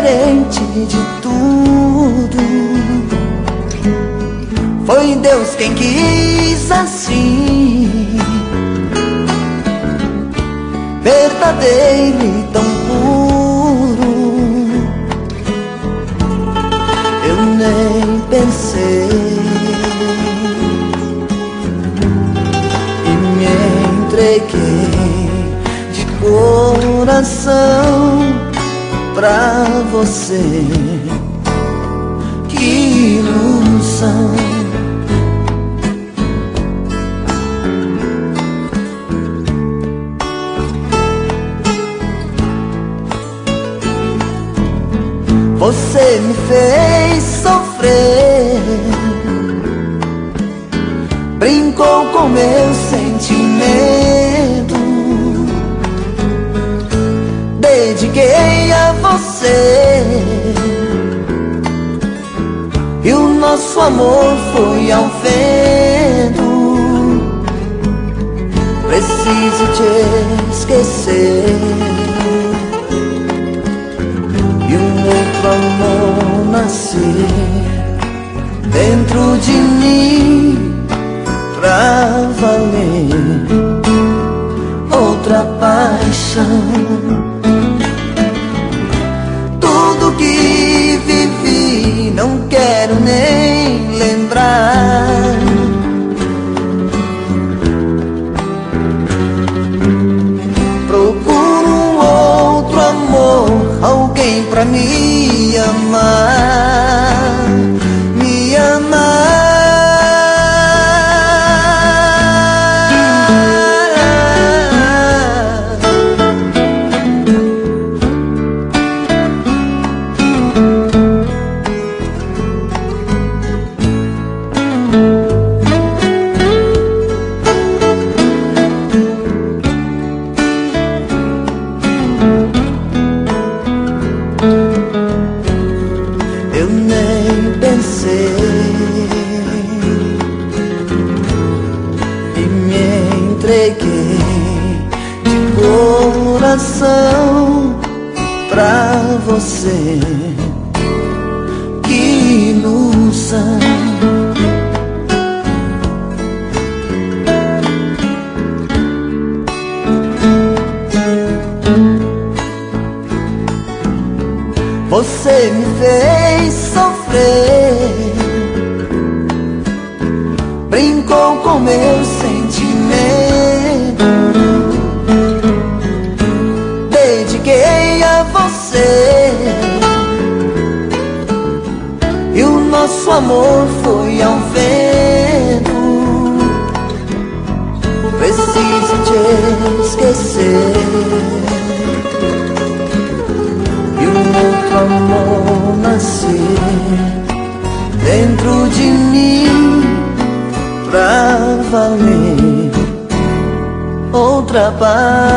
diferente de tudo. Foi Deus quem quis assim, verdadeiro e tão puro. Eu nem pensei e me entreguei de coração pra você. Que ilusão. Você me fez sofrer, brincou com meu sentimento. Dediquei a você e o nosso amor foi ao vento. Preciso te esquecer e um outro amor nascer dentro de mim pra valer. Outra paixão. Tudo que vivi não quero nem lembrar. Procuro um outro amor, alguém pra me amar, me amar. Eu nem pensei e me entreguei de coração pra você. Que ilusão. Você me fez sofrer, brincou com meu sentimento. Dediquei a você e o nosso amor foi ao vento. Preciso te esquecer e um outro amor nascer dentro de mim pra valer. Outra paz.